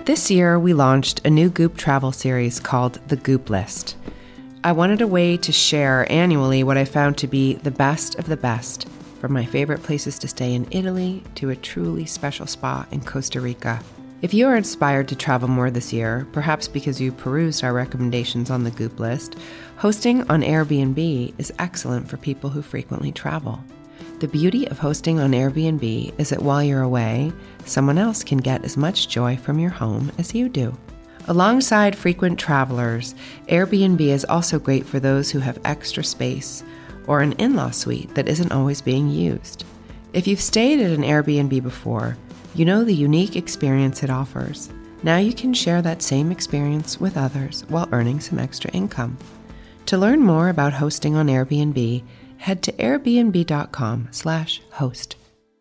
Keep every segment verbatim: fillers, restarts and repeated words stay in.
This year, we launched a new Goop travel series called The Goop List. I wanted a way to share annually what I found to be the best of the best, from my favorite places to stay in Italy to a truly special spa in Costa Rica. If you are inspired to travel more this year, perhaps because you perused our recommendations on the Goop List, hosting on Airbnb is excellent for people who frequently travel. The beauty of hosting on Airbnb is that while you're away, someone else can get as much joy from your home as you do. Alongside frequent travelers, Airbnb is also great for those who have extra space or an in-law suite that isn't always being used. If you've stayed at an Airbnb before, you know the unique experience it offers. Now you can share that same experience with others while earning some extra income. To learn more about hosting on Airbnb, head to airbnb.com slash host.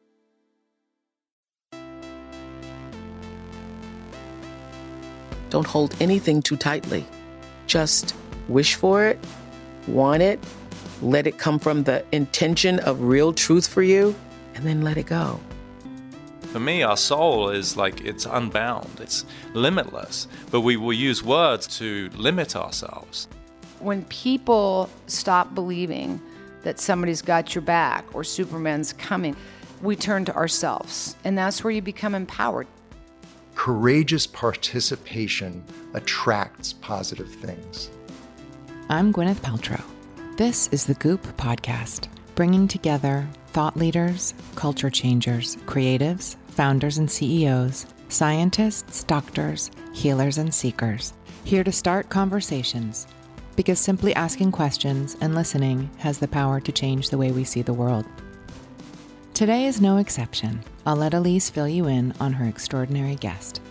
Don't hold anything too tightly. Just wish for it, want it, let it come from the intention of real truth for you, and then let it go. For me, our soul is like, it's unbound, it's limitless, but we will use words to limit ourselves. When people stop believing that somebody's got your back or Superman's coming, we turn to ourselves, and that's where you become empowered. Courageous participation attracts positive things. I'm Gwyneth Paltrow. This is the Goop Podcast, bringing together thought leaders, culture changers, creatives, founders and C E Os, scientists, doctors, healers, and seekers, here to start conversations. Because simply asking questions and listening has the power to change the way we see the world. Today is no exception. I'll let Elise fill you in on her extraordinary guest.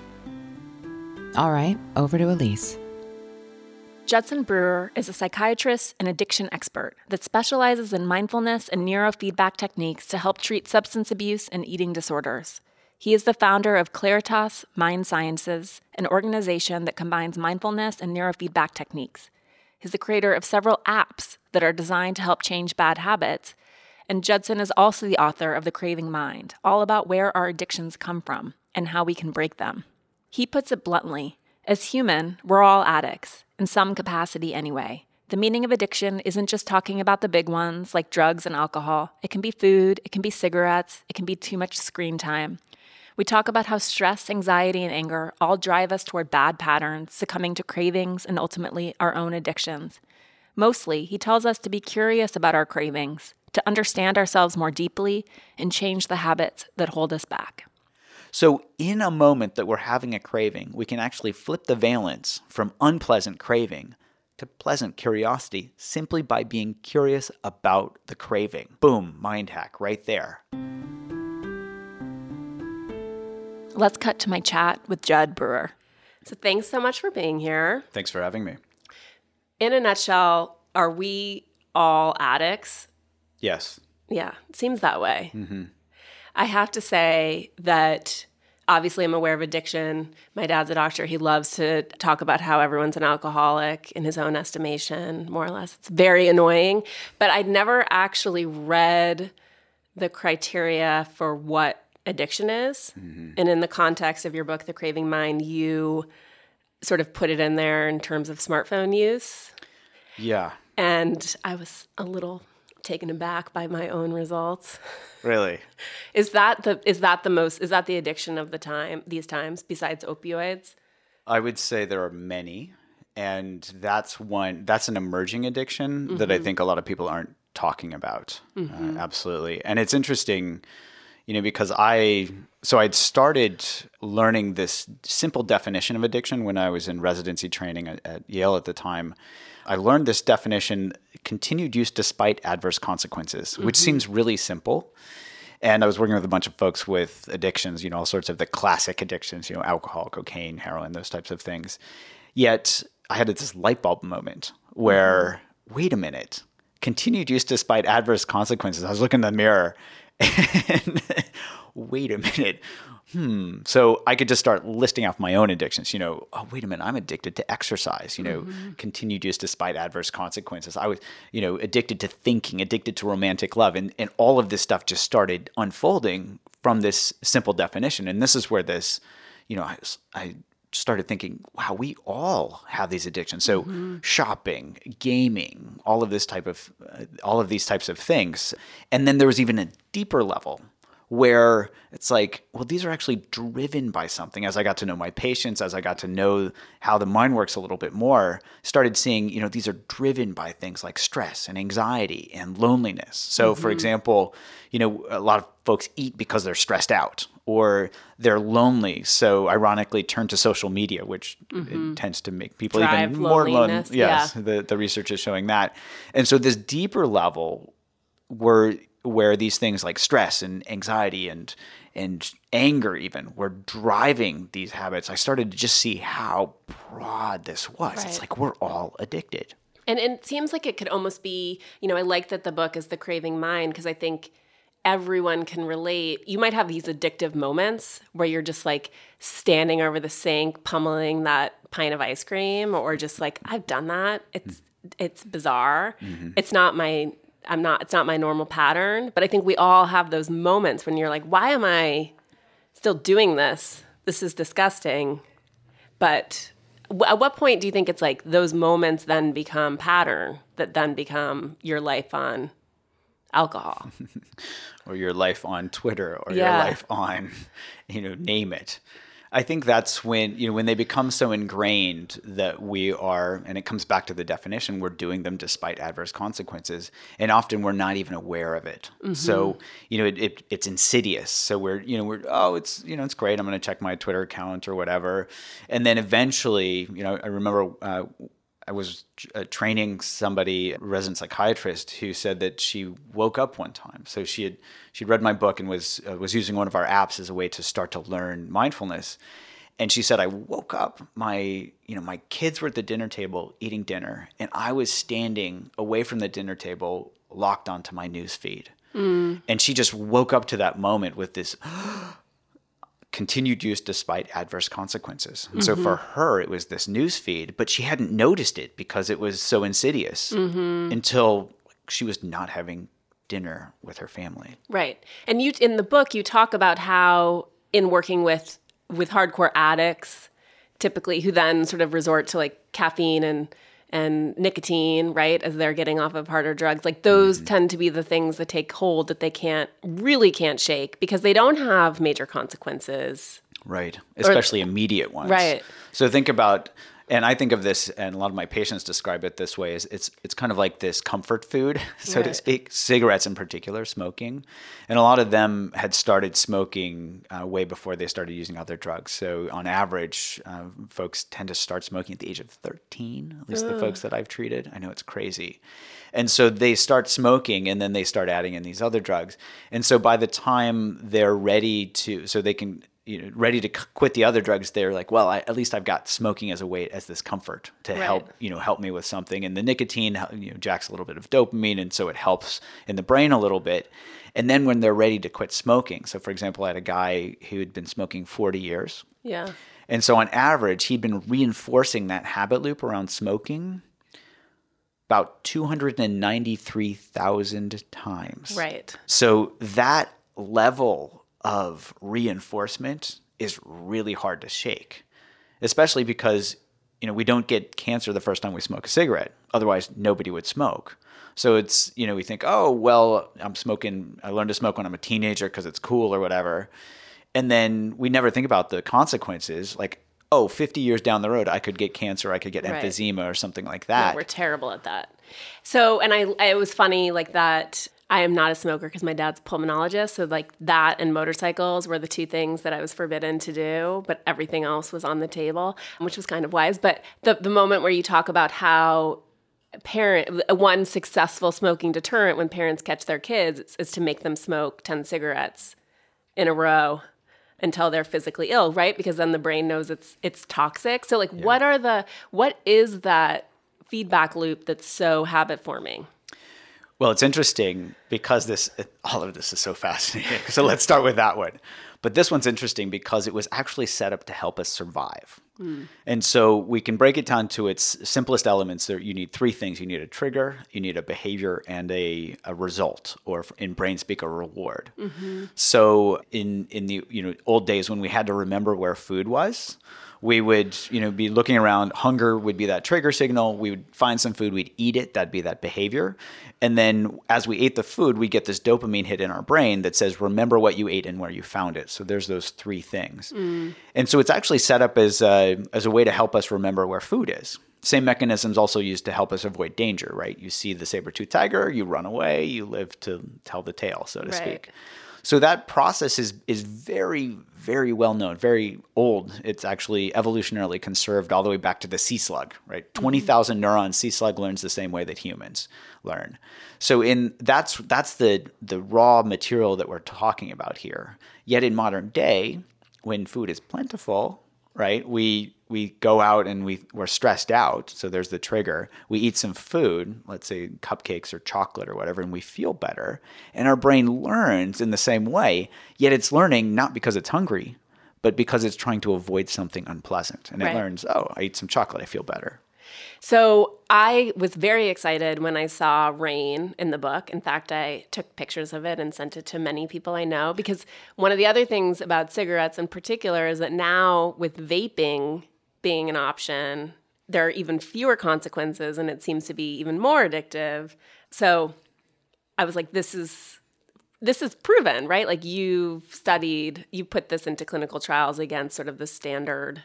All right, over to Elise. Judson Brewer is a psychiatrist and addiction expert that specializes in mindfulness and neurofeedback techniques to help treat substance abuse and eating disorders. He is the founder of Claritas Mind Sciences, an organization that combines mindfulness and neurofeedback techniques. He's the creator of several apps that are designed to help change bad habits. And Judson is also the author of The Craving Mind, all about where our addictions come from and how we can break them. He puts it bluntly, as human, we're all addicts, in some capacity anyway. The meaning of addiction isn't just talking about the big ones like drugs and alcohol. It can be food, it can be cigarettes, it can be too much screen time. We talk about how stress, anxiety, and anger all drive us toward bad patterns, succumbing to cravings and ultimately our own addictions. Mostly, he tells us to be curious about our cravings, to understand ourselves more deeply, and change the habits that hold us back. So in a moment that we're having a craving, we can actually flip the valence from unpleasant craving to pleasant curiosity simply by being curious about the craving. Boom, mind hack right there. Let's cut to my chat with Judd Brewer. So thanks so much for being here. Thanks for having me. In a nutshell, are we all addicts? Yes. Yeah, it seems that way. Mm-hmm. I have to say that obviously I'm aware of addiction. My dad's a doctor. He loves to talk about how everyone's an alcoholic in his own estimation, more or less. It's very annoying. But I'd never actually read the criteria for what addiction is. Mm-hmm. And in the context of your book, The Craving Mind, you sort of put it in there in terms of smartphone use. Yeah. And I was a little taken aback by my own results. Really? Is that the is that the most is that the addiction of the time these times besides opioids? I would say there are many, and that's one that's an emerging addiction mm-hmm. that I think a lot of people aren't talking about. Mm-hmm. Uh, absolutely. And it's interesting, you know, because I so I'd started learning this simple definition of addiction when I was in residency training at, at Yale at the time. I learned this definition, continued use despite adverse consequences, which mm-hmm. seems really simple. And I was working with a bunch of folks with addictions, you know, all sorts of the classic addictions, you know, alcohol, cocaine, heroin, those types of things. Yet I had this light bulb moment where, mm-hmm. wait a minute, continued use despite adverse consequences. I was looking in the mirror and wait a minute. Hmm. So I could just start listing off my own addictions. You know, oh, wait a minute, I'm addicted to exercise, you know, mm-hmm. continued use despite adverse consequences. I was, you know, addicted to thinking, addicted to romantic love. And, and all of this stuff just started unfolding from this simple definition. And this is where this, you know, I, I started thinking, wow, we all have these addictions. So mm-hmm. shopping, gaming, all of this type of, uh, all of these types of things. And then there was even a deeper level where it's like, well, these are actually driven by something. As I got to know my patients, as I got to know how the mind works a little bit more, started seeing, you know, these are driven by things like stress and anxiety and loneliness. So mm-hmm. for example, you know, a lot of folks eat because they're stressed out or they're lonely. So ironically turn to social media, which mm-hmm. it tends to make people Drive even more lonely. Yes, yeah. the, the research is showing that. And so this deeper level were where these things like stress and anxiety and and anger even were driving these habits, I started to just see how broad this was. Right. It's like we're all addicted. And, and it seems like it could almost be, you know, I like that the book is The Craving Mind because I think everyone can relate. You might have these addictive moments where you're just like standing over the sink, pummeling that pint of ice cream, or just like, I've done that. It's, mm-hmm. it's bizarre. Mm-hmm. It's not my... I'm not, it's not my normal pattern, but I think we all have those moments when you're like, why am I still doing this? This is disgusting. But w- at what point do you think it's like those moments then become pattern that then become your life on alcohol? Or your life on Twitter or yeah. your life on, you know, name it. I think that's when, you know, when they become so ingrained that we are, and it comes back to the definition, we're doing them despite adverse consequences. And often we're not even aware of it. Mm-hmm. So, you know, it, it, it's insidious. So we're, you know, we're, oh, it's, you know, it's great. I'm going to check my Twitter account or whatever. And then eventually, you know, I remember uh, I was uh, training somebody, a resident psychiatrist, who said that she woke up one time. So she had she'd read my book and was uh, was using one of our apps as a way to start to learn mindfulness. And she said, I woke up, my you know my kids were at the dinner table eating dinner, and I was standing away from the dinner table, locked onto my news feed. Mm. And she just woke up to that moment with this continued use despite adverse consequences. And mm-hmm. so for her, it was this news feed, but she hadn't noticed it because it was so insidious mm-hmm. until she was not having dinner with her family. Right. And you, in the book, you talk about how in working with, with hardcore addicts, typically who then sort of resort to like caffeine and and nicotine, right, as they're getting off of harder drugs, like those mm-hmm. tend to be the things that take hold that they can't, really can't shake because they don't have major consequences. Right, especially or, immediate ones. Right. So think about, and I think of this, and a lot of my patients describe it this way, is it's it's kind of like this comfort food, so right. to speak, cigarettes in particular, smoking. And a lot of them had started smoking uh, way before they started using other drugs. So on average, uh, folks tend to start smoking at the age of thirteen, at least Ugh. the folks that I've treated. I know it's crazy. And so they start smoking and then they start adding in these other drugs. And so by the time they're ready to, so they can, you know, ready to quit the other drugs, they're like, well, I, at least I've got smoking as a way, as this comfort to right. help, you know, help me with something. And the nicotine, you know, jacks a little bit of dopamine. And so it helps in the brain a little bit. And then when they're ready to quit smoking. So for example, I had a guy who had been smoking forty years. Yeah. And so on average, he'd been reinforcing that habit loop around smoking about two hundred ninety-three thousand times. Right. So that level of reinforcement is really hard to shake, especially because, you know, we don't get cancer the first time we smoke a cigarette. Otherwise, nobody would smoke. So it's, you know, we think, oh, well, I'm smoking, I learned to smoke when I'm a teenager because it's cool or whatever. And then we never think about the consequences. Like, oh, fifty years down the road, I could get cancer, I could get right. emphysema or something like that. Yeah, we're terrible at that. So, and I, it was funny like that. I am not a smoker because my dad's a pulmonologist. So like that and motorcycles were the two things that I was forbidden to do, but everything else was on the table, which was kind of wise. But the, the moment where you talk about how parent, one successful smoking deterrent when parents catch their kids is, is to make them smoke ten cigarettes in a row until they're physically ill, right? Because then the brain knows it's it's toxic. So like yeah. what are the, what is that feedback loop that's so habit forming? Well, it's interesting because this, all of this is so fascinating. So let's start with that one. But this one's interesting because it was actually set up to help us survive. Mm. And so we can break it down to its simplest elements. There, you need three things. You need a trigger, you need a behavior, and a, a result, or in brain speak, a reward. Mm-hmm. So in in the you know old days when we had to remember where food was, we would, you know, be looking around. Hunger would be that trigger signal. We would find some food, we'd eat it. That'd be that behavior. And then as we ate the food, we get this dopamine hit in our brain that says, remember what you ate and where you found it. So there's those three things. Mm. And so it's actually set up as a, as a way to help us remember where food is. Same mechanisms also used to help us avoid danger, right? You see the saber-toothed tiger, you run away, you live to tell the tale, so to right. speak. So that process is is very, very well known, very old. It's actually evolutionarily conserved all the way back to the sea slug, right? Mm-hmm. twenty thousand neurons, sea slug learns the same way that humans learn. So in that's that's the the raw material that we're talking about here. Yet in modern day, when food is plentiful, right? We we go out and we, we're stressed out. So there's the trigger. We eat some food, let's say cupcakes or chocolate or whatever, and we feel better. And our brain learns in the same way, yet it's learning not because it's hungry, but because it's trying to avoid something unpleasant. And right. it learns, oh, I ate some chocolate, I feel better. So I was very excited when I saw Rain in the book. In fact, I took pictures of it and sent it to many people I know, because one of the other things about cigarettes in particular is that now with vaping being an option, there are even fewer consequences, and it seems to be even more addictive. So I was like, this is this is proven, right? Like you've studied, you put this into clinical trials against sort of the standard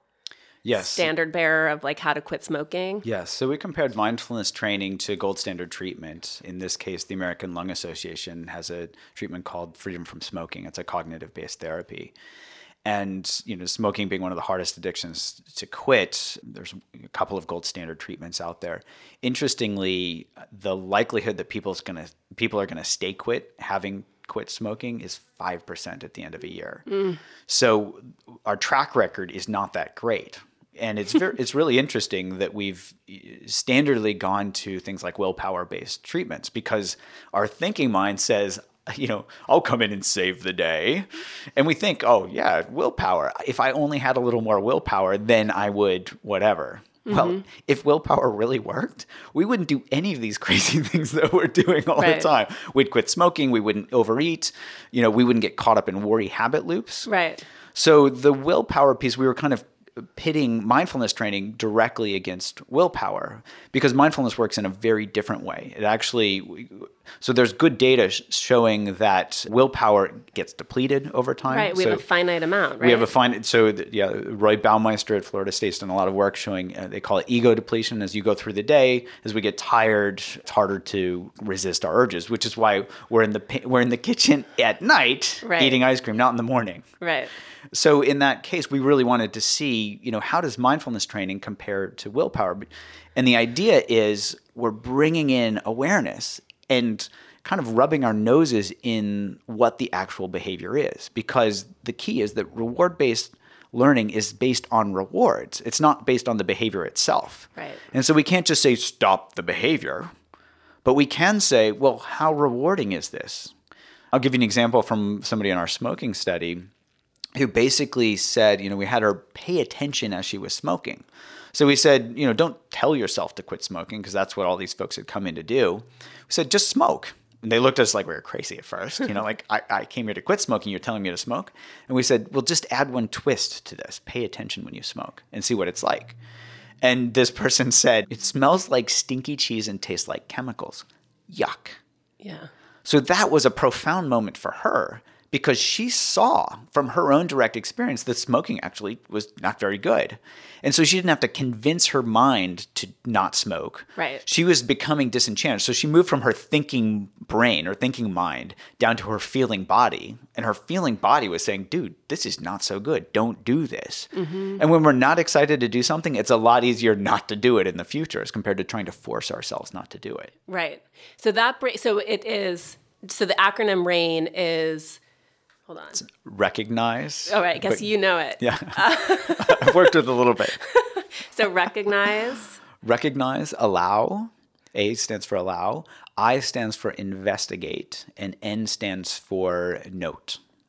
Yes. standard bearer of like how to quit smoking. Yes. So we compared mindfulness training to gold standard treatment. In this case, the American Lung Association has a treatment called Freedom from Smoking. It's a cognitive-based therapy. And, you know, smoking being one of the hardest addictions to quit, there's a couple of gold standard treatments out there. Interestingly, the likelihood that people's gonna people are going to stay quit having quit smoking is five percent at the end of a year. Mm. So our track record is not that great. And it's very, it's really interesting that we've standardly gone to things like willpower-based treatments because our thinking mind says, you know, I'll come in and save the day. And we think, oh, yeah, willpower. If I only had a little more willpower, then I would whatever. Mm-hmm. Well, if willpower really worked, we wouldn't do any of these crazy things that we're doing all right. the time. We'd quit smoking. We wouldn't overeat. You know, we wouldn't get caught up in worry habit loops. Right. So the willpower piece, we were kind of pitting mindfulness training directly against willpower because mindfulness works in a very different way. It actually, so there's good data sh- showing that willpower gets depleted over time. Right, we so have a finite amount, right? We have a finite, so the, yeah, Roy Baumeister at Florida State's done a lot of work showing, uh, they call it ego depletion. As you go through the day, as we get tired, it's harder to resist our urges, which is why we're in the we're in the kitchen at night right. eating ice cream, not in the morning. Right. So in that case, we really wanted to see, you know, how does mindfulness training compare to willpower? And the idea is we're bringing in awareness and kind of rubbing our noses in what the actual behavior is. Because the key is that reward-based learning is based on rewards. It's not based on the behavior itself. Right. And so we can't just say, stop the behavior. But we can say, well, how rewarding is this? I'll give you an example from somebody in our smoking study who basically said, you know, we had her pay attention as she was smoking. So we said, you know, don't tell yourself to quit smoking because that's what all these folks had come in to do. We said, just smoke. And they looked at us like we were crazy at first. You know, like, I, I came here to quit smoking. You're telling me to smoke? And we said, well, just add one twist to this. Pay attention when you smoke and see what it's like. And this person said, it smells like stinky cheese and tastes like chemicals. Yuck. Yeah. So that was a profound moment for her because she saw from her own direct experience that smoking actually was not very good. And so she didn't have to convince her mind to not smoke. Right. She was becoming disenchanted. So she moved from her thinking brain or thinking mind down to her feeling body. And her feeling body was saying, dude, this is not so good. Don't do this. Mm-hmm. And when we're not excited to do something, it's a lot easier not to do it in the future as compared to trying to force ourselves not to do it. Right. So that, so it is, so the acronym RAIN is... Hold on. Recognize. Oh, right. I guess you know it. Yeah. I've worked with it a little bit. So recognize. Recognize, allow. A stands for allow. I stands for investigate. And N stands for note.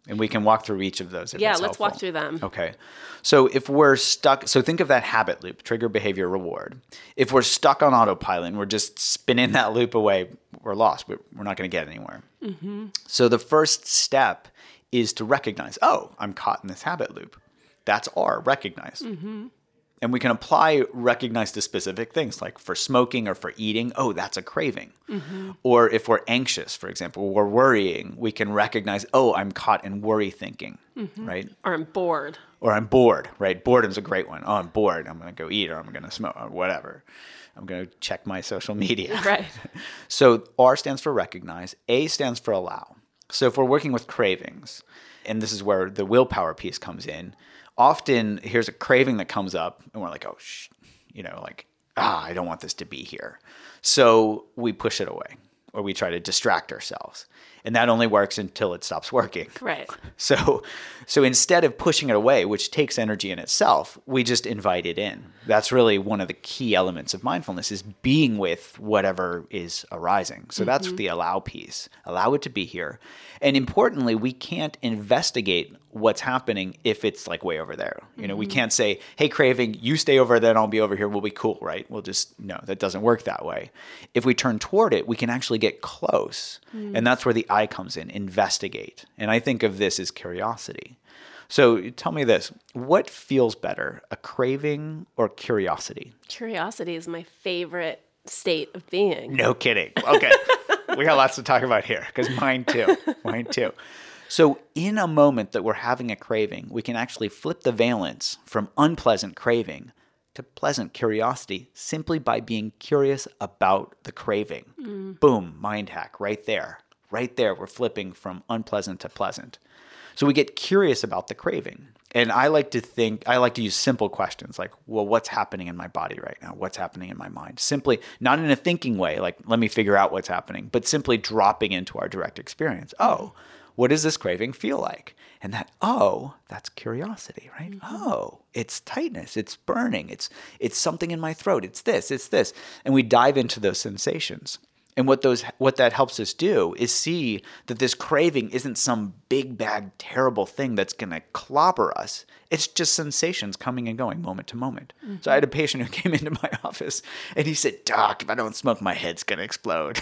And we can walk through each of those if Yeah, it's let's helpful. walk through them. Okay. So if we're stuck, so think of that habit loop, trigger, behavior, reward. If we're stuck on autopilot and we're just spinning that loop away, we're lost. We're we're not going to get anywhere. Mm-hmm. So the first step is to recognize, oh, I'm caught in this habit loop. That's R, recognize. Mm-hmm. And we can apply recognize to specific things, like for smoking or for eating. Oh, that's a craving. Mm-hmm. Or if we're anxious, for example, we're worrying, we can recognize, oh, I'm caught in worry thinking, mm-hmm. right? Or I'm bored. Or I'm bored, right? Boredom's a great one. Oh, I'm bored. I'm going to go eat or I'm going to smoke or whatever. I'm going to check my social media. Right. So R stands for recognize. A stands for allow. So if we're working with cravings, and this is where the willpower piece comes in, often here's a craving that comes up and we're like, oh, sh-, you know, like, ah, I don't want this to be here. So we push it away or we try to distract ourselves. And that only works until it stops working. Right. So so instead of pushing it away, which takes energy in itself, we just invite it in. That's really one of the key elements of mindfulness is being with whatever is arising. So mm-hmm. that's the allow piece. Allow it to be here. And importantly, we can't investigate what's happening if it's like way over there. You know, mm-hmm. we can't say, hey, craving, you stay over there and I'll be over here. We'll be cool, right? We'll just, no, that doesn't work that way. If we turn toward it, we can actually get close. Mm-hmm. And that's where the I comes in, investigate. And I think of this as curiosity. So tell me this, what feels better, a craving or curiosity? Curiosity is my favorite state of being. No kidding. Okay. We got lots to talk about here because mine too. Mine too. So in a moment that we're having a craving, we can actually flip the valence from unpleasant craving to pleasant curiosity simply by being curious about the craving. Mm. Boom, mind hack right there. Right there, we're flipping from unpleasant to pleasant. So we get curious about the craving. And I like to think, I like to use simple questions like, well, what's happening in my body right now? What's happening in my mind? Simply, not in a thinking way, like, let me figure out what's happening, but simply dropping into our direct experience. Oh, what does this craving feel like? And that, oh, that's curiosity, right? Mm-hmm. Oh, it's tightness, it's burning, it's it's something in my throat, it's this, it's this. And we dive into those sensations. And what those what that helps us do is see that this craving isn't some big, bad, terrible thing that's going to clobber us. It's just sensations coming and going moment to moment. Mm-hmm. So I had a patient who came into my office and he said, Doc, if I don't smoke, my head's going to explode.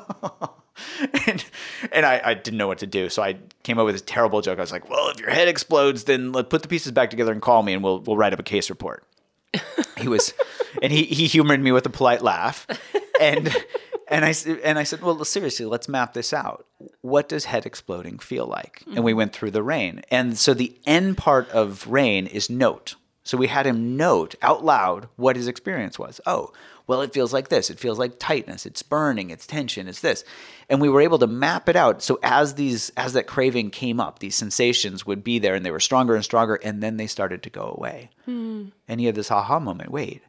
and and I, I didn't know what to do. So I came up with this terrible joke. I was like, well, if your head explodes, then let's put the pieces back together and call me and we'll we'll write up a case report. He was, and he, he humored me with a polite laugh. And And I, and I said, well, seriously, let's map this out. What does head exploding feel like? Mm-hmm. And we went through the RAIN. And so the end part of RAIN is note. So we had him note out loud what his experience was. Oh, well, it feels like this. It feels like tightness. It's burning. It's tension. It's this. And we were able to map it out. So as these, as that craving came up, these sensations would be there and they were stronger and stronger. And then they started to go away. Mm. And he had this aha moment. Wait,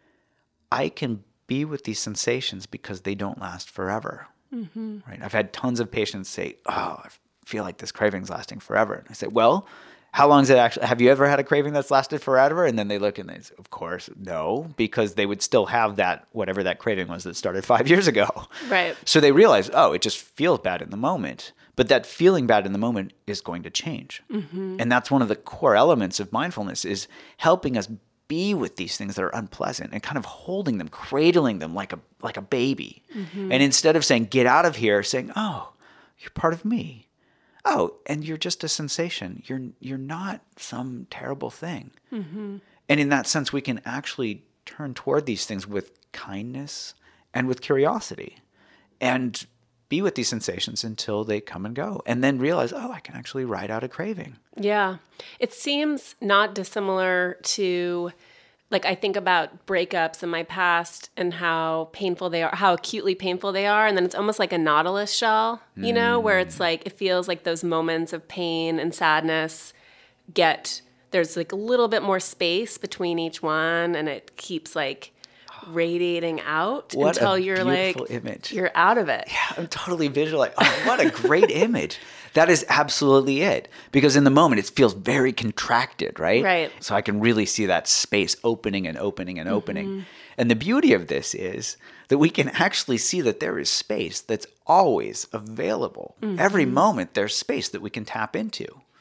I can be with these sensations because they don't last forever, mm-hmm. right? I've had tons of patients say, oh, I feel like this craving's lasting forever. And I say, well, how long is it actually, have you ever had a craving that's lasted forever? And then they look and they say, of course, no, because they would still have that, whatever that craving was that started five years ago. Right. So they realize, oh, it just feels bad in the moment. But that feeling bad in the moment is going to change. Mm-hmm. And that's one of the core elements of mindfulness is helping us be with these things that are unpleasant and kind of holding them, cradling them like a like a baby. Mm-hmm. And instead of saying, get out of here, saying, oh, you're part of me. Oh, and you're just a sensation. You're you're not some terrible thing. Mm-hmm. And in that sense, we can actually turn toward these things with kindness and with curiosity and be with these sensations until they come and go. And then realize, oh, I can actually ride out a craving. Yeah. It seems not dissimilar to, like, I think about breakups in my past and how painful they are, how acutely painful they are. And then it's almost like a Nautilus shell, you mm. know, where it's like, it feels like those moments of pain and sadness get, there's like a little bit more space between each one. And it keeps like radiating out what until you're like, image. You're out of it. Yeah, I'm totally visualizing. Oh, what a great image. That is absolutely it. Because in the moment, it feels very contracted, right? Right. So I can really see that space opening and opening and opening. Mm-hmm. And the beauty of this is that we can actually see that there is space that's always available. Mm-hmm. Every moment, there's space that we can tap into.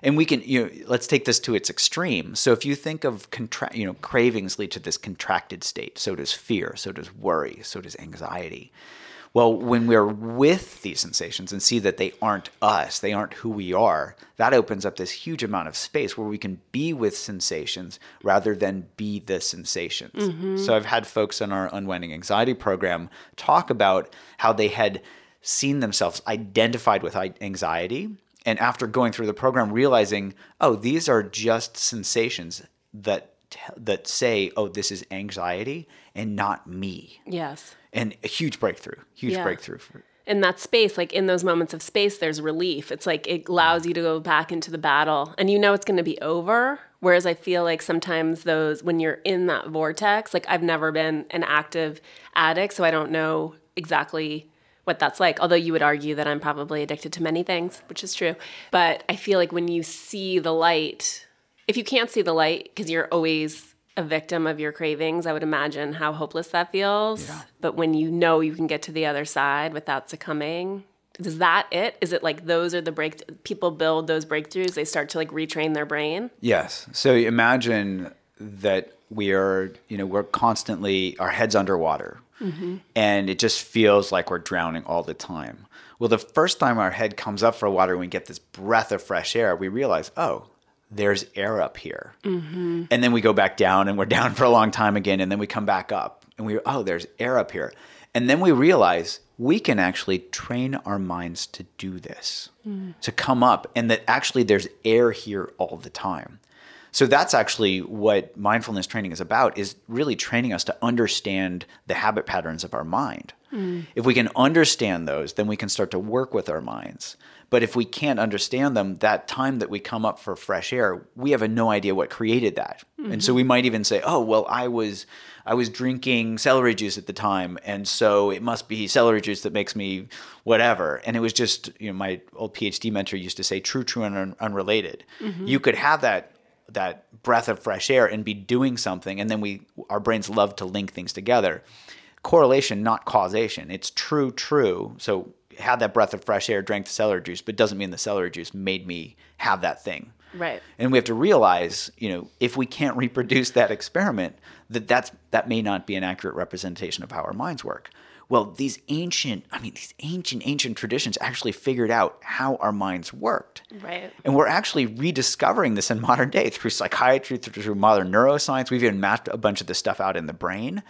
And we can, you know, let's take this to its extreme. So if you think of, contra- you know, cravings lead to this contracted state. So does fear. So does worry. So does anxiety. Well, when we're with these sensations and see that they aren't us, they aren't who we are, that opens up this huge amount of space where we can be with sensations rather than be the sensations. Mm-hmm. So I've had folks in our Unwinding Anxiety program talk about how they had seen themselves identified with anxiety, and after going through the program realizing, oh, these are just sensations that that say, oh, this is anxiety and not me. Yes. And a huge breakthrough, huge yeah. breakthrough. For, in that space, like in those moments of space, there's relief. It's like it allows you to go back into the battle and you know it's going to be over. Whereas I feel like sometimes those, when you're in that vortex, like I've never been an active addict, so I don't know exactly what that's like. Although you would argue that I'm probably addicted to many things, which is true. But I feel like when you see the light, if you can't see the light because you're always a victim of your cravings, I would imagine how hopeless that feels. Yeah. But when you know you can get to the other side without succumbing, is that it? Is it like those are the break people build those breakthroughs? They start to like retrain their brain? Yes. So imagine that we are, you know, we're constantly, our head's underwater. Mm-hmm. And it just feels like we're drowning all the time. Well, the first time our head comes up for water and we get this breath of fresh air, we realize, oh, there's air up here. Mm-hmm. And then we go back down and we're down for a long time again. And then we come back up and we, oh, there's air up here. And then we realize we can actually train our minds to do this, mm. to come up, and that actually there's air here all the time. So that's actually what mindfulness training is about, is really training us to understand the habit patterns of our mind. Mm. If we can understand those, then we can start to work with our minds. But if we can't understand them, that time that we come up for fresh air, we have no idea what created that. Mm-hmm. And so we might even say, oh, well, I was I was drinking celery juice at the time, and so it must be celery juice that makes me whatever. And it was just, you know, my old PhD mentor used to say, true, true, and un- unrelated. Mm-hmm. You could have that that breath of fresh air and be doing something, and then we our brains love to link things together. Correlation, not causation. It's true, true. So had that breath of fresh air, drank the celery juice, but doesn't mean the celery juice made me have that thing. Right. And we have to realize, you know, if we can't reproduce that experiment, that that's, that may not be an accurate representation of how our minds work. Well, these ancient, I mean, these ancient, ancient traditions actually figured out how our minds worked. Right. And we're actually rediscovering this in modern day through psychiatry, through, through modern neuroscience. We've even mapped a bunch of this stuff out in the brain.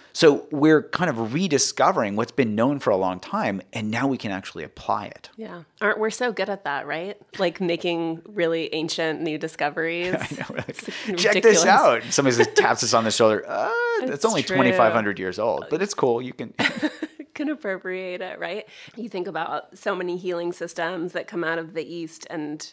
So we're kind of rediscovering what's been known for a long time, and now we can actually apply it. Yeah. Aren't we so good at that, right? Like making really ancient new discoveries. I know, right? Check ridiculous. this out. Somebody just taps us on the shoulder. Uh, it's, It's only true. twenty-five hundred years old, but it's cool. You can... can appropriate it, right? You think about so many healing systems that come out of the East and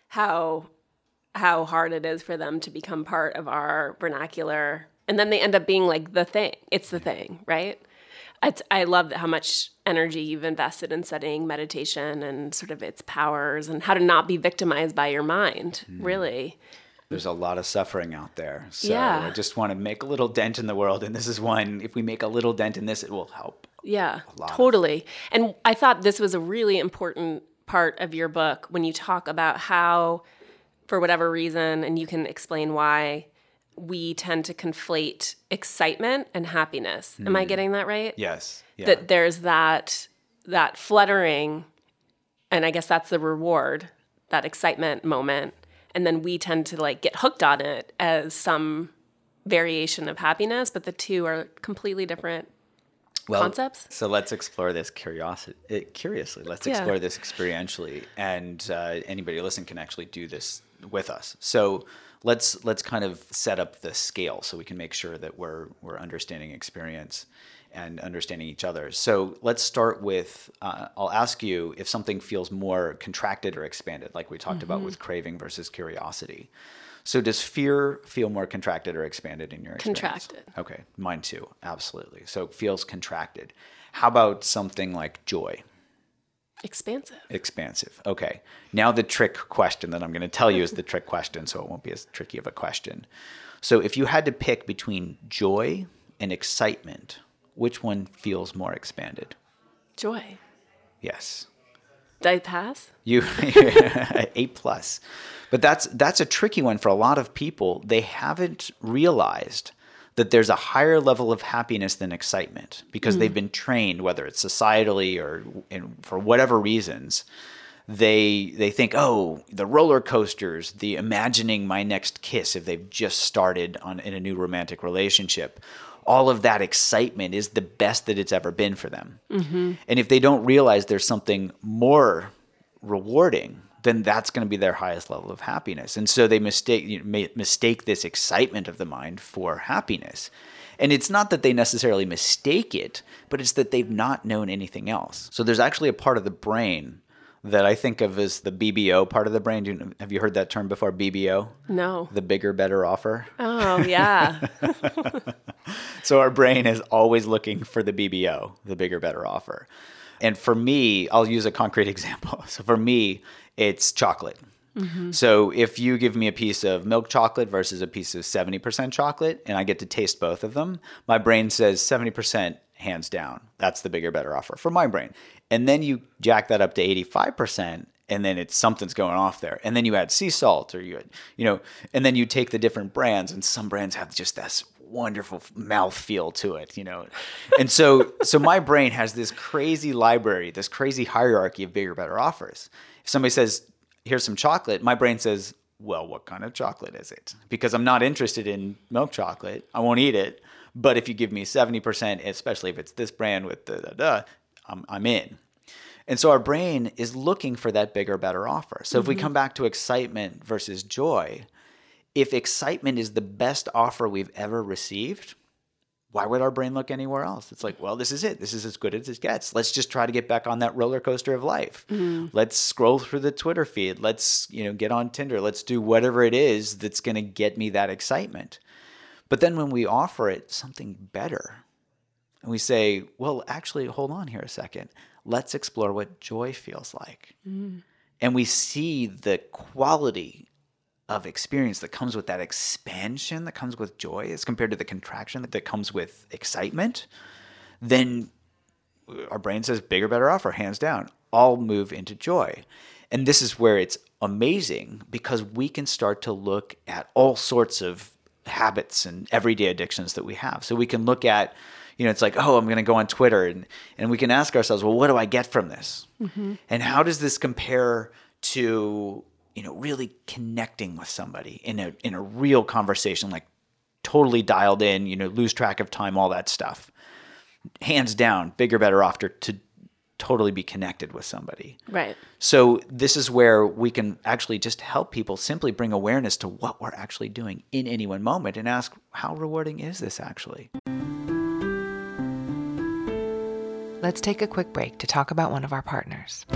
how how hard it is for them to become part of our vernacular. And then they end up being like the thing. It's the thing, right? It's, I love how much energy you've invested in studying meditation and sort of its powers and how to not be victimized by your mind, mm. really. There's a lot of suffering out there. So yeah. I just want to make a little dent in the world. And this is one, if we make a little dent in this, it will help. Yeah, totally. Of- and I thought this was a really important part of your book when you talk about how, for whatever reason, and you can explain why, we tend to conflate excitement and happiness. Mm. Am I getting that right? Yes. Yeah. That there's that that fluttering, and I guess that's the reward, that excitement moment. And then we tend to like get hooked on it as some variation of happiness, but the two are completely different well, concepts. So let's explore this curiosity, curiously. Let's explore yeah. this experientially, and uh, anybody listening can actually do this with us. So let's let's kind of set up the scale so we can make sure that we're we're understanding experience and understanding each other. So let's start with, uh, I'll ask you if something feels more contracted or expanded, like we talked mm-hmm. about with craving versus curiosity. So does fear feel more contracted or expanded in your experience? Contracted. Okay, mine too, absolutely. So it feels contracted. How about something like joy? Expansive. Expansive. Okay. Now the trick question that I'm going to tell you is the trick question, so it won't be as tricky of a question. So if you had to pick between joy and excitement, which one feels more expanded? Joy. Yes. Did I pass? You A plus. But that's that's a tricky one for a lot of people. They haven't realized that there's a higher level of happiness than excitement because mm. they've been trained, whether it's societally or in, for whatever reasons, they they think, oh, the roller coasters, the imagining my next kiss if they've just started on in a new romantic relationship, all of that excitement is the best that it's ever been for them. Mm-hmm. And if they don't realize there's something more rewarding, then that's going to be their highest level of happiness. And so they mistake you know, mistake this excitement of the mind for happiness. And it's not that they necessarily mistake it, but it's that they've not known anything else. So there's actually a part of the brain that I think of as the B B O part of the brain. Do you, have you heard that term before, B B O? No. The bigger, better offer? Oh, yeah. So our brain is always looking for the B B O, the bigger, better offer. And for me, I'll use a concrete example. So for me, it's chocolate. Mm-hmm. So if you give me a piece of milk chocolate versus a piece of seventy percent chocolate, and I get to taste both of them, my brain says seventy percent hands down. That's the bigger, better offer for my brain. And then you jack that up to eighty-five percent, and then it's something's going off there. And then you add sea salt, or you, you know, and then you take the different brands, and some brands have just this wonderful mouth feel to it, you know. And so, so my brain has this crazy library, this crazy hierarchy of bigger, better offers. If somebody says, here's some chocolate, my brain says, well, what kind of chocolate is it? Because I'm not interested in milk chocolate. I won't eat it. But if you give me seventy percent, especially if it's this brand with the da, da, I'm, I'm in. And so our brain is looking for that bigger, better offer. So mm-hmm. if we come back to excitement versus joy, if excitement is the best offer we've ever received, why would our brain look anywhere else? It's like, well, this is it. This is as good as it gets. Let's just try to get back on that roller coaster of life. Mm-hmm. Let's scroll through the Twitter feed. Let's, you know, get on Tinder. Let's do whatever it is that's going to get me that excitement. But then when we offer it something better, and we say, well, actually, hold on here a second. Let's explore what joy feels like. Mm. And we see the quality of experience that comes with that expansion that comes with joy as compared to the contraction that comes with excitement. Then our brain says, bigger, better offer, hands down. All move into joy. And this is where it's amazing because we can start to look at all sorts of habits and everyday addictions that we have. So we can look at, you know, it's like, oh, I'm going to go on Twitter and, and we can ask ourselves, well, what do I get from this? Mm-hmm. And how does this compare to, you know, really connecting with somebody in a, in a real conversation, like totally dialed in, you know, lose track of time, all that stuff. Hands down, bigger, better offer to totally be connected with somebody. Right. So this is where we can actually just help people simply bring awareness to what we're actually doing in any one moment and ask, how rewarding is this actually? Let's take a quick break to talk about one of our partners.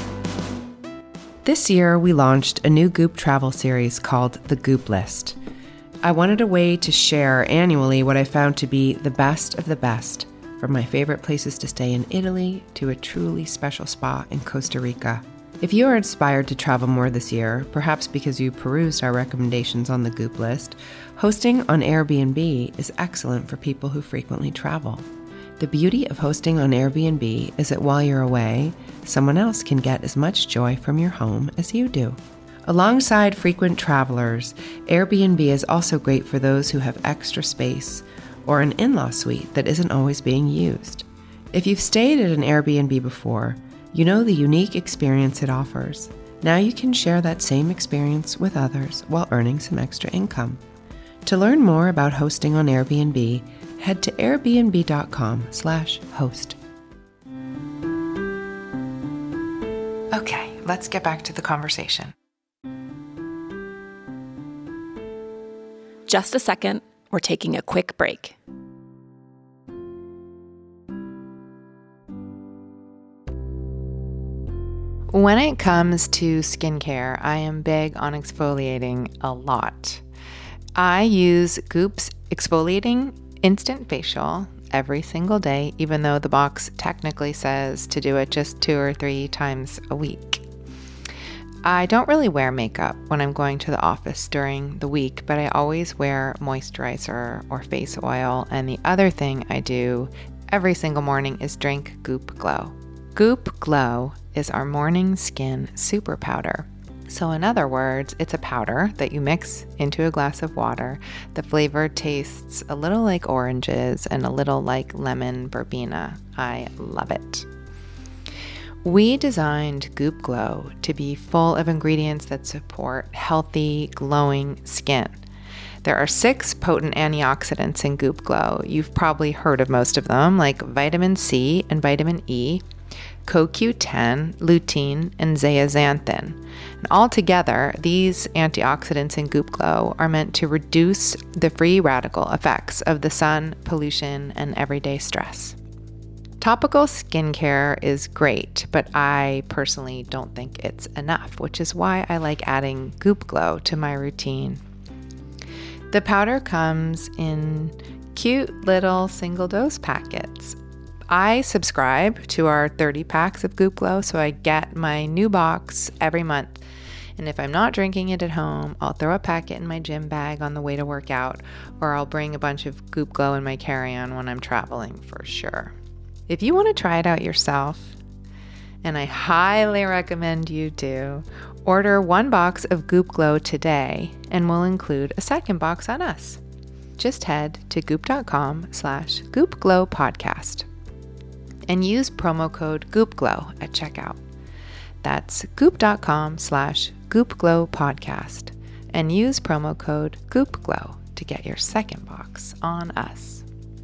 This year, we launched a new Goop travel series called The Goop List. I wanted a way to share annually what I found to be the best of the best, from my favorite places to stay in Italy to a truly special spa in Costa Rica. If you are inspired to travel more this year, perhaps because you perused our recommendations on the Goop List, hosting on Airbnb is excellent for people who frequently travel. The beauty of hosting on Airbnb is that while you're away, someone else can get as much joy from your home as you do. Alongside frequent travelers, Airbnb is also great for those who have extra space or an in-law suite that isn't always being used. If you've stayed at an Airbnb before, you know the unique experience it offers. Now you can share that same experience with others while earning some extra income. To learn more about hosting on Airbnb, head to airbnb.com slash host. Okay, let's get back to the conversation. Just a second, we're taking a quick break. When it comes to skincare, I am big on exfoliating a lot. I use Goop's exfoliating instant facial every single day, even though the box technically says to do it just two or three times a week. I don't really wear makeup when I'm going to the office during the week, but I always wear moisturizer or face oil. And the other thing I do every single morning is drink Goop Glow. Goop Glow is our morning skin super powder. So in other words, it's a powder that you mix into a glass of water. The flavor tastes a little like oranges and a little like lemon verbena. I love it. We designed Goop Glow to be full of ingredients that support healthy, glowing skin. There are six potent antioxidants in Goop Glow. You've probably heard of most of them, like vitamin C and vitamin E, C O Q ten, lutein, and zeaxanthin. And altogether, these antioxidants in Goop Glow are meant to reduce the free radical effects of the sun, pollution, and everyday stress. Topical skincare is great, but I personally don't think it's enough, which is why I like adding Goop Glow to my routine. The powder comes in cute little single dose packets. I subscribe to our thirty packs of Goop Glow, so I get my new box every month. And if I'm not drinking it at home, I'll throw a packet in my gym bag on the way to work out, or I'll bring a bunch of Goop Glow in my carry-on when I'm traveling for sure. If you want to try it out yourself, and I highly recommend you do, order one box of Goop Glow today, and we'll include a second box on us. Just head to goop.com slash goopglowpodcast and use promo code GoopGlow at checkout. That's goop.com slash goopglowpodcast and use promo code GoopGlow to get your second box on us.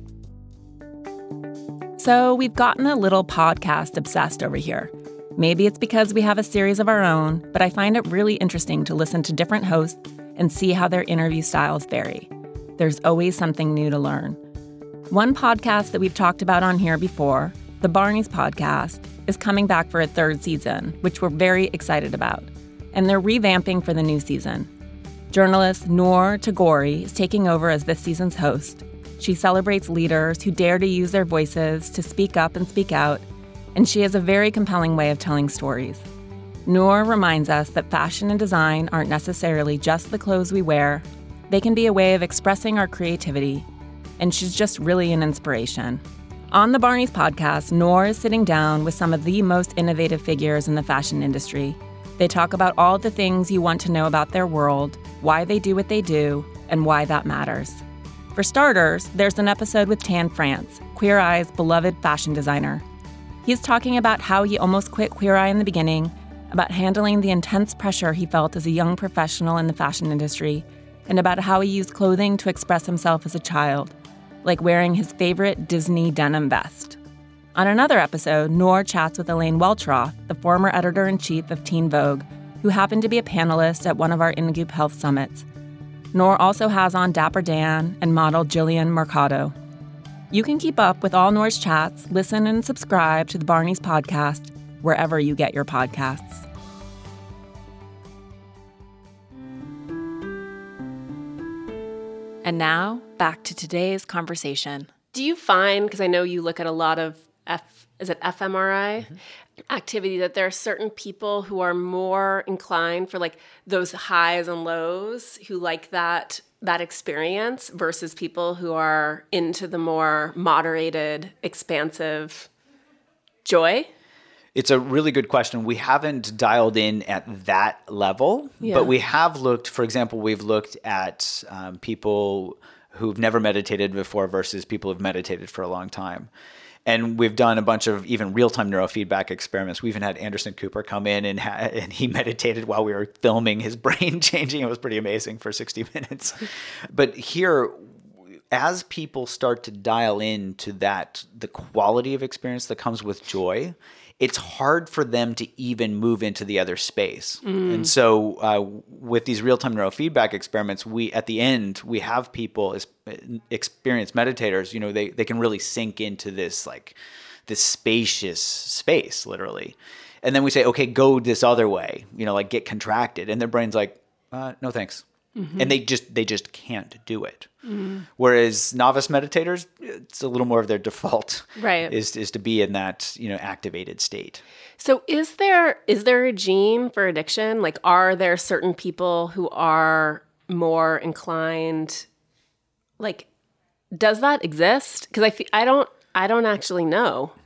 So we've gotten a little podcast obsessed over here. Maybe it's because we have a series of our own, but I find it really interesting to listen to different hosts and see how their interview styles vary. There's always something new to learn. One podcast that we've talked about on here before, the Barney's Podcast, is coming back for a third season, which we're very excited about. And they're revamping for the new season. Journalist Noor Tagouri is taking over as this season's host. She celebrates leaders who dare to use their voices to speak up and speak out, and she has a very compelling way of telling stories. Noor reminds us that fashion and design aren't necessarily just the clothes we wear. They can be a way of expressing our creativity, and she's just really an inspiration. On the Barney's Podcast, Noor is sitting down with some of the most innovative figures in the fashion industry. They talk about all the things you want to know about their world, why they do what they do, and why that matters. For starters, there's an episode with Tan France, Queer Eye's beloved fashion designer. He's talking about how he almost quit Queer Eye in the beginning, about handling the intense pressure he felt as a young professional in the fashion industry, and about how he used clothing to express himself as a child, like wearing his favorite Disney denim vest. On another episode, Noor chats with Elaine Weltroth, the former editor-in-chief of Teen Vogue, who happened to be a panelist at one of our InGoop Health Summits. Noor also has on Dapper Dan and model Jillian Mercado. You can keep up with all Noor's chats, listen and subscribe to the Barney's Podcast wherever you get your podcasts. And now, back to today's conversation. Do you find, because I know you look at a lot of F, is it F M R I mm-hmm. activity, that there are certain people who are more inclined for like those highs and lows, who like that that experience, versus people who are into the more moderated, expansive joy? It's a really good question. We haven't dialed in at that level, yeah. but we have looked, for example, we've looked at um, people who've never meditated before versus people who've meditated for a long time. And we've done a bunch of even real-time neurofeedback experiments. We even had Anderson Cooper come in and ha- and he meditated while we were filming his brain changing. It was pretty amazing for sixty minutes. But here, as people start to dial into that, the quality of experience that comes with joy, it's hard for them to even move into the other space. Mm. And so uh, with these real-time neurofeedback experiments, we at the end, we have people, as experienced meditators, you know, they, they can really sink into this like this spacious space, literally. And then we say, okay, go this other way, you know, like get contracted. And their brain's like, uh, no, thanks. Mm-hmm. And they just they just can't do it. Mm-hmm. Whereas novice meditators, it's a little more of their default, right? Is is to be in that, you know, activated state. So is there is there a gene for addiction? Like, are there certain people who are more inclined? Like, does that exist? Because I fe- I don't I don't actually know.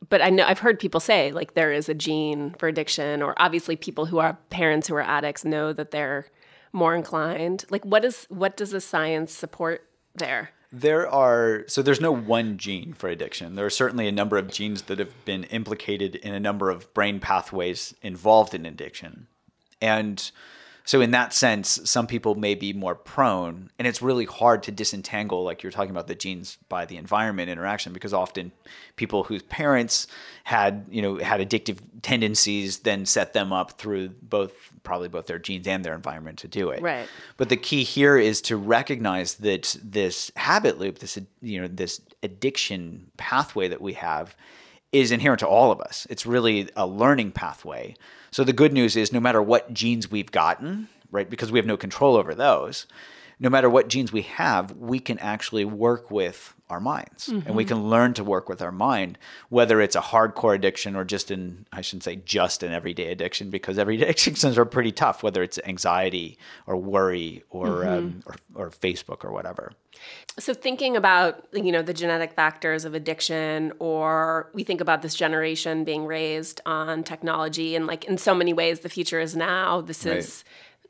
but I know I've heard people say like there is a gene for addiction, or obviously people who are parents who are addicts know that they're more inclined. Like what is what does the science support there? There are, so there's no one gene for addiction. There are certainly a number of genes that have been implicated in a number of brain pathways involved in addiction. And so in that sense, some people may be more prone, and it's really hard to disentangle, like you're talking about, the genes by the environment interaction, because often people whose parents had, you know, had addictive tendencies then set them up through both, probably both their genes and their environment to do it. Right. But the key here is to recognize that this habit loop, this, you know, this addiction pathway that we have is inherent to all of us. It's really a learning pathway. So the good news is no matter what genes we've gotten, right, because we have no control over those, no matter what genes we have, we can actually work with our minds. Mm-hmm. And we can learn to work with our mind, whether it's a hardcore addiction or just an, I shouldn't say just an everyday addiction, because everyday addictions are pretty tough, whether it's anxiety or worry or, mm-hmm. um, or, or Facebook or whatever. So thinking about, you know, the genetic factors of addiction, or we think about this generation being raised on technology, and like in so many ways, the future is now. This right. is,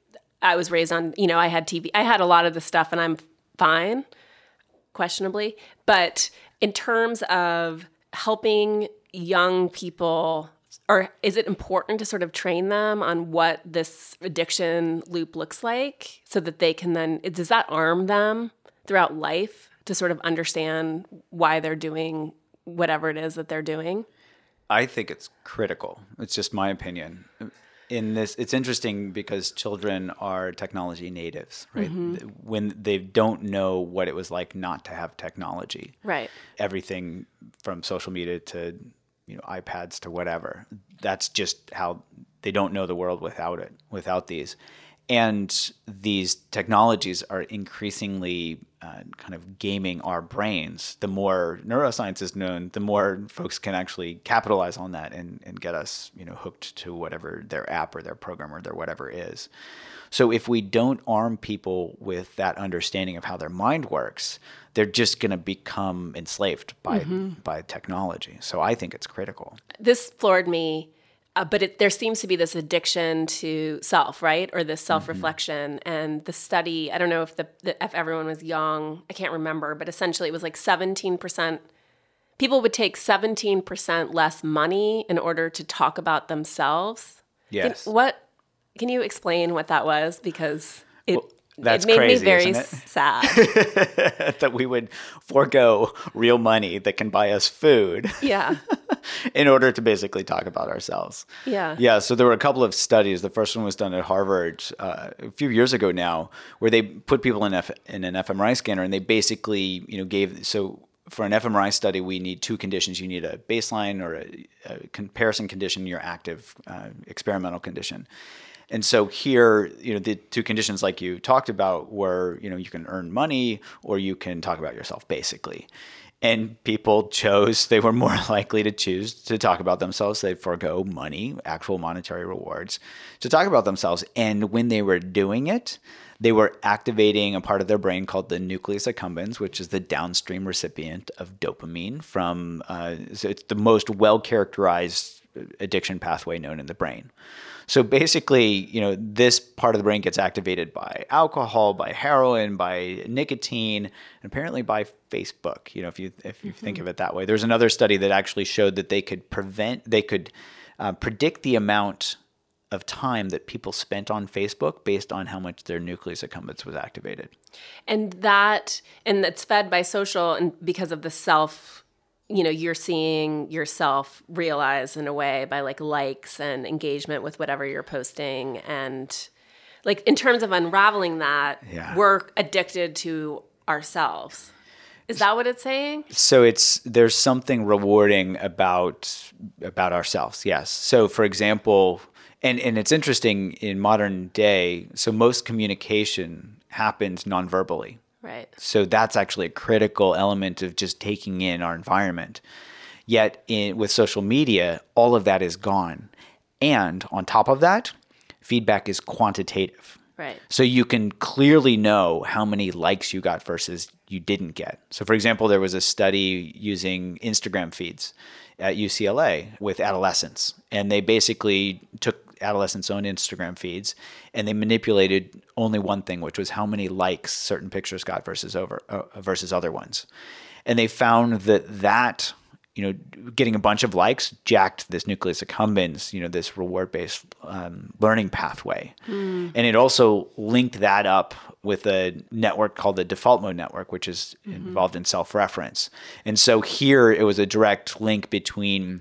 I was raised on, you know, I had T V, I had a lot of this stuff, and I'm fine, questionably. But in terms of helping young people, or is it important to sort of train them on what this addiction loop looks like so that they can then, does that arm them throughout life to sort of understand why they're doing whatever it is that they're doing? I think it's critical. It's just my opinion. In this, it's interesting because children are technology natives, right? Mm-hmm. When they don't know what it was like not to have technology. Right. Everything from social media to, you know, iPads to whatever. That's just how they don't know the world without it, without these. And these technologies are increasingly uh, kind of gaming our brains. The more neuroscience is known, the more folks can actually capitalize on that and, and get us, you know, hooked to whatever their app or their program or their whatever is. So if we don't arm people with that understanding of how their mind works, they're just going to become enslaved by mm-hmm. by technology. So I think it's critical. This floored me. Uh, but it, there seems to be this addiction to self, right? Or this self-reflection. Mm-hmm. And the study, I don't know if the, the if everyone was young, I can't remember, but essentially it was like seventeen percent. People would take seventeen percent less money in order to talk about themselves. Yes. Can, what, can you explain what that was? Because it... Well, That's it made crazy, me very isn't it? sad. That we would forego real money that can buy us food. Yeah. In order to basically talk about ourselves. Yeah. Yeah. So there were a couple of studies. The first one was done at Harvard uh, a few years ago now, where they put people in, F- in an fMRI scanner, and they basically, you know, gave, so for an fMRI study, we need two conditions. You need a baseline or a, a comparison condition, your active uh, experimental condition. And so here, you know, the two conditions like you talked about were, you know, you can earn money or you can talk about yourself, basically. And people chose, they were more likely to choose to talk about themselves. They'd forego money, actual monetary rewards, to talk about themselves. And when they were doing it, they were activating a part of their brain called the nucleus accumbens, which is the downstream recipient of dopamine from, uh, so it's the most well-characterized addiction pathway known in the brain. So basically, you know, this part of the brain gets activated by alcohol, by heroin, by nicotine, and apparently by Facebook. You know, if you if you mm-hmm. think of it that way. There's another study that actually showed that they could prevent, they could uh, predict the amount of time that people spent on Facebook based on how much their nucleus accumbens was activated. And that, and it's fed by social, and because of the self. You know, you're seeing yourself realize in a way by like likes and engagement with whatever you're posting. And like in terms of unraveling that, yeah. we're addicted to ourselves. Is that what it's saying? So it's, there's something rewarding about, about ourselves. Yes. So for example, and, and it's interesting in modern day, so most communication happens non-verbally. Right. So that's actually a critical element of just taking in our environment. Yet in, with social media, all of that is gone. And on top of that, feedback is quantitative. Right. So you can clearly know how many likes you got versus you didn't get. So for example, there was a study using Instagram feeds at U C L A with adolescents, and they basically took adolescents' own Instagram feeds and they manipulated only one thing, which was how many likes certain pictures got versus over uh, versus other ones. And they found that that, you know, getting a bunch of likes jacked this nucleus accumbens, you know, this reward-based um, learning pathway. Mm. And it also linked that up with a network called the default mode network, which is mm-hmm. involved in self-reference. And so here it was a direct link between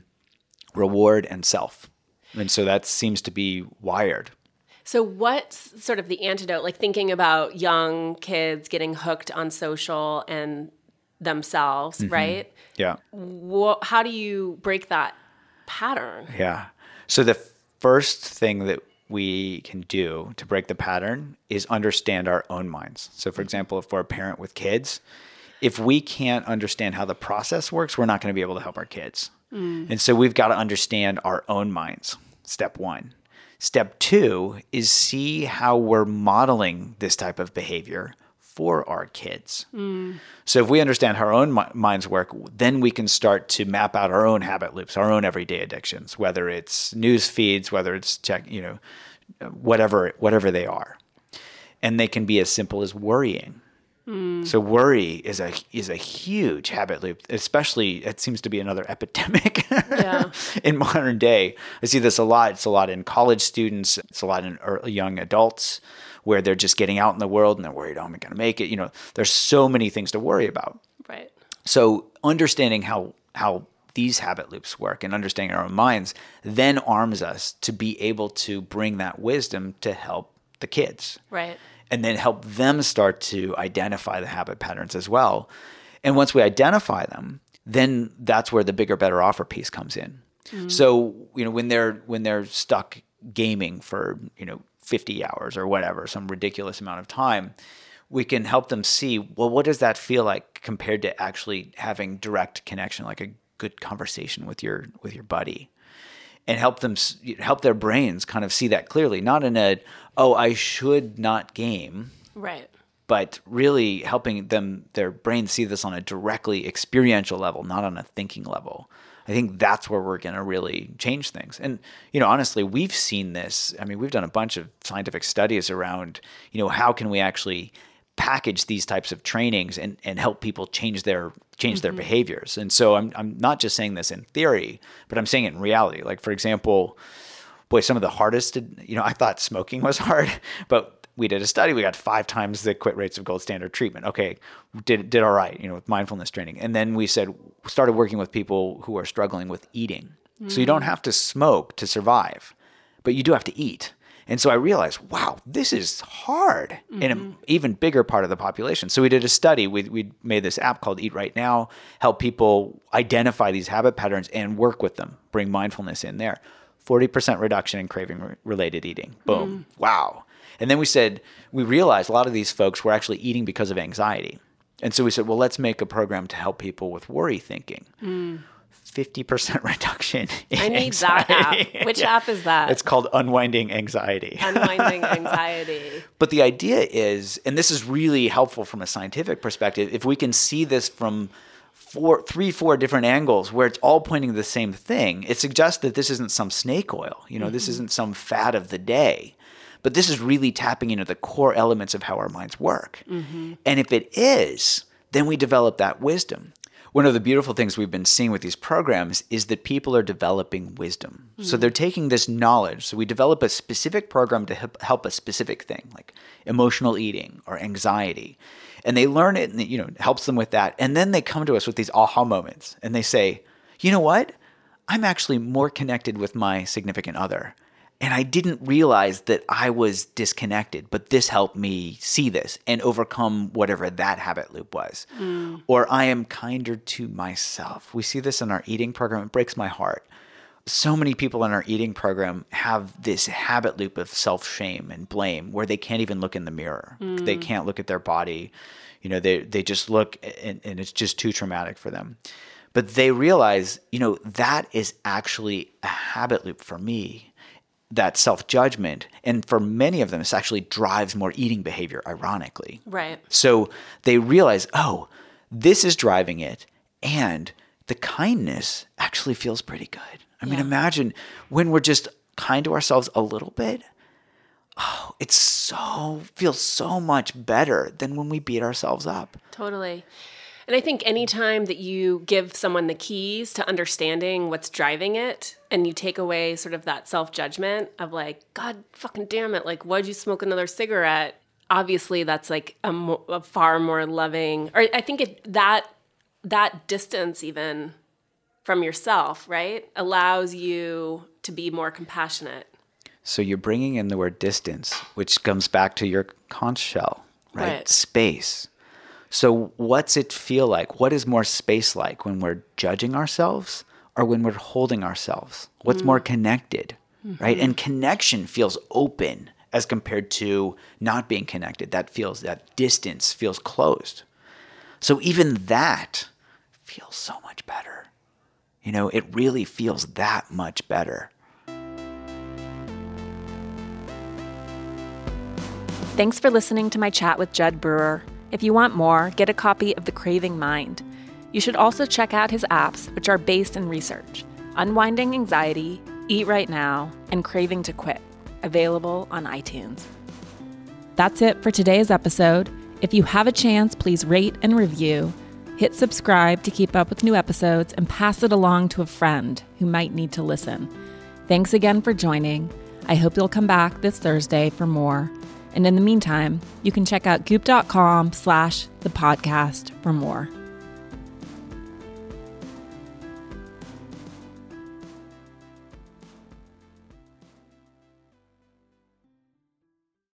reward and self. And so that seems to be wired. So what's sort of the antidote, like thinking about young kids getting hooked on social and themselves, mm-hmm. right? Yeah. What, how do you break that pattern? Yeah. So the first thing that we can do to break the pattern is understand our own minds. So for example, if we're a parent with kids, if we can't understand how the process works, we're not going to be able to help our kids. Mm. And so we've got to understand our own minds. Step one. Step two is see how we're modeling this type of behavior for our kids. Mm. So if we understand how our own mi- minds work, then we can start to map out our own habit loops, our own everyday addictions, whether it's news feeds, whether it's check, you know, whatever, whatever they are. And they can be as simple as worrying. Mm. So worry is a is a huge habit loop, especially it seems to be another epidemic yeah. in modern day. I see this a lot. It's a lot in college students. It's a lot in early, young adults where they're just getting out in the world and they're worried, oh, am I going to make it? You know, there's so many things to worry about. Right. So understanding how how these habit loops work and understanding our own minds then arms us to be able to bring that wisdom to help the kids. Right. And then help them start to identify the habit patterns as well. And once we identify them, then that's where the bigger, better offer piece comes in. Mm-hmm. So, you know, when they're when they're stuck gaming for, you know, fifty hours or whatever, some ridiculous amount of time, we can help them see, well, what does that feel like compared to actually having direct connection, like a good conversation with your with your buddy? And help them, help their brains kind of see that clearly, not in a, oh, I should not game. Right. But really helping them, their brains see this on a directly experiential level, not on a thinking level. I think that's where we're going to really change things. And, you know, honestly, we've seen this. I mean, we've done a bunch of scientific studies around, you know, how can we actually package these types of trainings and, and help people change their change mm-hmm. their behaviors. And so I'm I'm not just saying this in theory, but I'm saying it in reality. Like, for example, boy, some of the hardest, you know, I thought smoking was hard, but we did a study. We got five times the quit rates of gold standard treatment. Okay, did did all right, you know, with mindfulness training. And then we said, started working with people who are struggling with eating. Mm-hmm. So you don't have to smoke to survive, but you do have to eat. And so I realized, wow, this is hard mm-hmm. in an even bigger part of the population. So we did a study. We we made this app called Eat Right Now, help people identify these habit patterns and work with them, bring mindfulness in there. forty percent reduction in craving-related eating. Boom. Mm. Wow. And then we said, we realized a lot of these folks were actually eating because of anxiety. And so we said, well, let's make a program to help people with worry thinking. Mm. fifty percent reduction in I need anxiety. that app. Which yeah. app is that? It's called Unwinding Anxiety. Unwinding Anxiety. But the idea is, and this is really helpful from a scientific perspective, if we can see this from four, three, four different angles where it's all pointing to the same thing, it suggests that this isn't some snake oil. You know, mm-hmm. this isn't some fad of the day. But this is really tapping into the core elements of how our minds work. Mm-hmm. And if it is, then we develop that wisdom. One of the beautiful things we've been seeing with these programs is that people are developing wisdom. Mm-hmm. So they're taking this knowledge. So we develop a specific program to help a specific thing, like emotional eating or anxiety. And they learn it and it, you know, it helps them with that. And then they come to us with these aha moments and they say, you know what? I'm actually more connected with my significant other. And I didn't realize that I was disconnected, but this helped me see this and overcome whatever that habit loop was. Mm. Or I am kinder to myself. We see this in our eating program. It breaks my heart. So many people in our eating program have this habit loop of self-shame and blame where they can't even look in the mirror. Mm. They can't look at their body. You know, they they just look and, and it's just too traumatic for them. But they realize, you know, that is actually a habit loop for me. that self-judgment. And for many of them, this actually drives more eating behavior, ironically. Right. So they realize, oh, this is driving it. And the kindness actually feels pretty good. I mean, Yeah. imagine when we're just kind to ourselves a little bit. Oh, it's so, feels so much better than when we beat ourselves up. Totally. And I think anytime that you give someone the keys to understanding what's driving it and you take away sort of that self-judgment of like, God fucking damn it, like, why'd you smoke another cigarette? Obviously, that's like a, mo- a far more loving, or I think it that that distance even from yourself, right, allows you to be more compassionate. So you're bringing in the word distance, which comes back to your conch shell, right? Right. Space. So what's it feel like? What is more space like, when we're judging ourselves or when we're holding ourselves? What's mm. more connected, mm-hmm. right? And connection feels open as compared to not being connected. That feels, that distance feels closed. So even that feels so much better. You know, it really feels that much better. Thanks for listening to my chat with Judd Brewer. If you want more, get a copy of The Craving Mind. You should also check out his apps, which are based in research: Unwinding Anxiety, Eat Right Now, and Craving to Quit, available on iTunes. That's it for today's episode. If you have a chance, please rate and review. Hit subscribe to keep up with new episodes and pass it along to a friend who might need to listen. Thanks again for joining. I hope you'll come back this Thursday for more. And in the meantime, you can check out goop dot com slash the podcast for more.